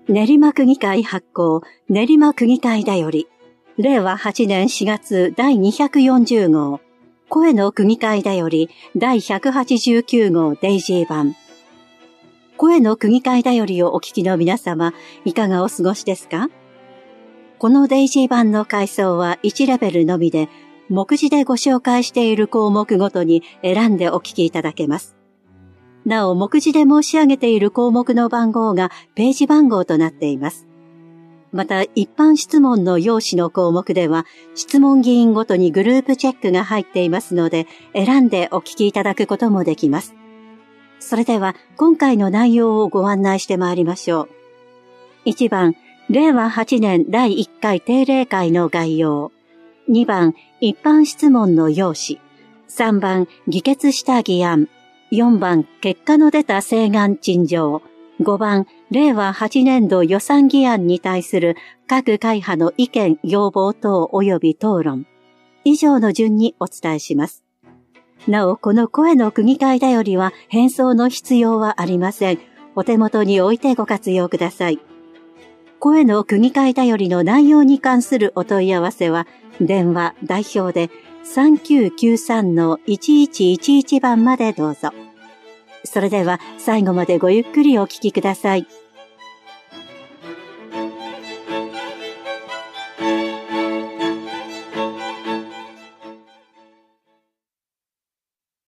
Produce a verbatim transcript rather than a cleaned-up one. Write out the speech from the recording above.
練馬区議会発行、練馬区議会だより、れいわはちねんしがつだいにひゃくよんじゅうごう、声の区議会だよりだいひゃくはちじゅうきゅうごうデイジー版。声の区議会だよりをお聞きの皆様、いかがお過ごしですか？このデイジー版の階層はいちレベルのみで、目次でご紹介している項目ごとに選んでお聞きいただけます。なお、目次で申し上げている項目の番号がページ番号となっています。また、一般質問の要旨の項目では、質問議員ごとにグループチェックが入っていますので、選んでお聞きいただくこともできます。それでは、今回の内容をご案内してまいりましょう。いちばん、れいわはちねんだいいっかい定例会の概要。にばん、一般質問の要旨。さんばん、議決した議案。よんばん、結果の出た請願陳情。ごばん、れいわはちねんど予算議案に対する各会派の意見、要望等及び討論。以上の順にお伝えします。なお、この声の区議会だよりは返送の必要はありません。お手元に置いてご活用ください。声の区議会だよりの内容に関するお問い合わせは、電話代表で さんきゅうきゅうさんのいちいちいちいち 番までどうぞ。それでは最後までごゆっくりお聞きください。